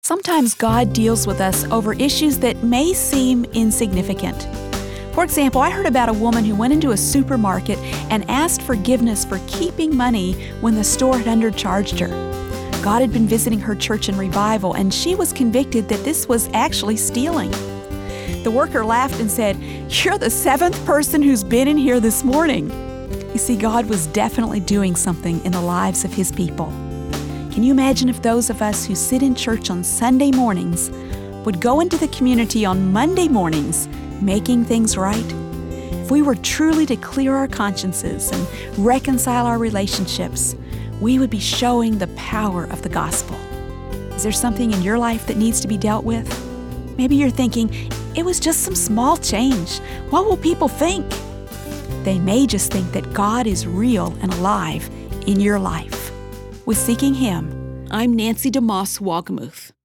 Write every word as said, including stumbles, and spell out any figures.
Sometimes God deals with us over issues that may seem insignificant. For example, I heard about a woman who went into a supermarket and asked forgiveness for keeping money when the store had undercharged her. God had been visiting her church in revival, and she was convicted that this was actually stealing. The worker laughed and said, "You're the seventh person who's been in here this morning." You see, God was definitely doing something in the lives of His people. Can you imagine if those of us who sit in church on Sunday mornings would go into the community on Monday mornings making things right? If we were truly to clear our consciences and reconcile our relationships, we would be showing the power of the gospel. Is there something in your life that needs to be dealt with? Maybe you're thinking, it was just some small change. What will people think? They may just think that God is real and alive in your life. With Seeking Him, I'm Nancy DeMoss Wolgemuth.